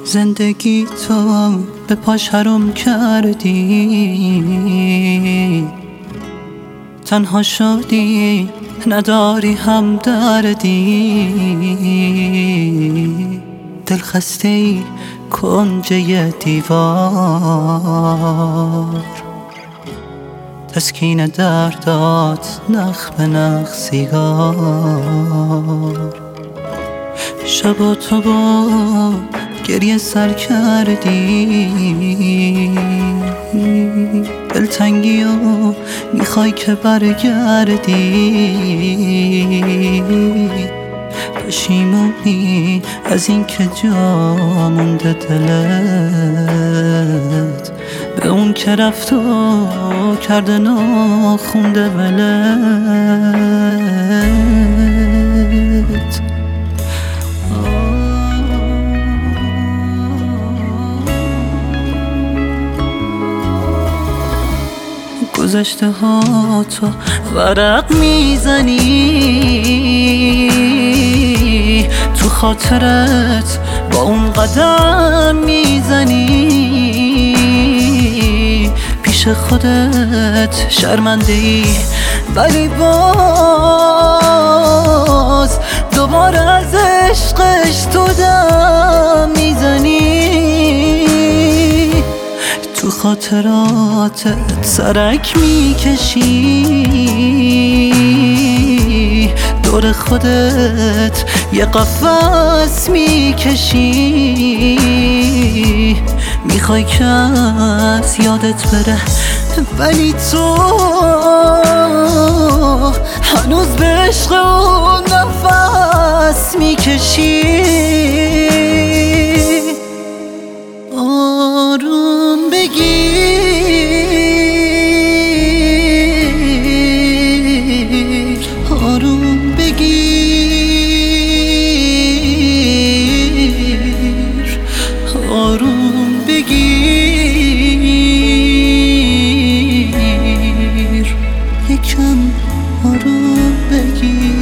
زندگی تو به پاش حرام کردی، تنها شدی نداری هم دردی، دل خسته ای کنجه دیوار، تسکین دردات نخ به نخ سیگار. شبا تو با گریه سر کردی، دلتنگی و میخوای که برگردی، پشیمونی از این که جا مونده دلت، به اون که رفت و کرده ناخونده ولت. گذشته ها تو ورق میزنی، تو خاطرت با اون قدم میزنی، پیش خودت شرمنده ای ولی باز دوباره از عشقش تو دم میزنی، تو خاطراتت سرک میکشی، دور خودت یه قفس میکشی، میخوای که از یادت بره ولی تو هنوز به عشق اون نفس میکشی. آروم بگیر، آروم بگیر، آروم بگیر، یکم آروم بگیر.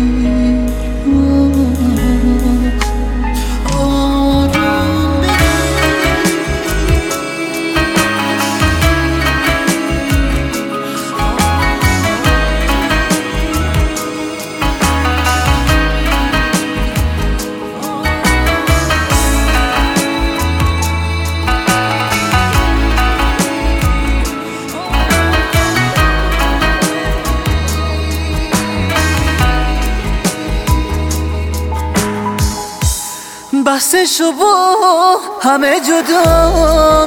بحثشو با همه جدا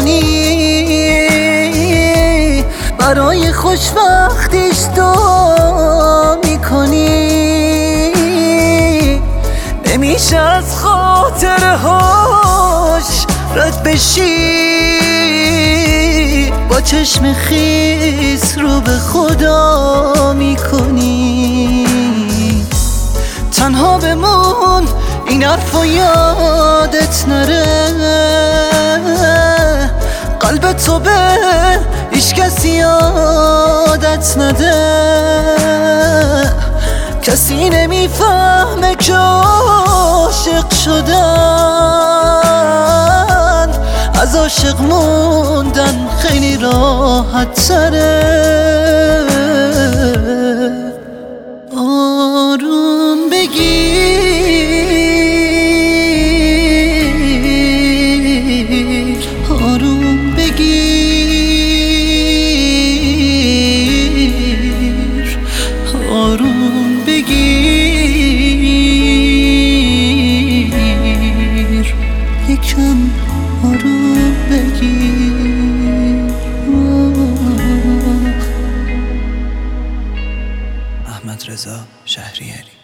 میکنی، برای خوشبختیش دعا میکنی، نمیشه از خاطرهاش رد بشی، با چشم خیس رو به خدا میکنی، تنها بمون این حرفا یادت نره، قلب تو به هیچ کسی یادت نده، کسی نمیفهمه که عاشق شدن از عاشق موندن خیلی راحت تره. آروم بگیر، آروم بگیر، آروم بگیر، یکم آروم بگیر. احمد رضا شهریاری.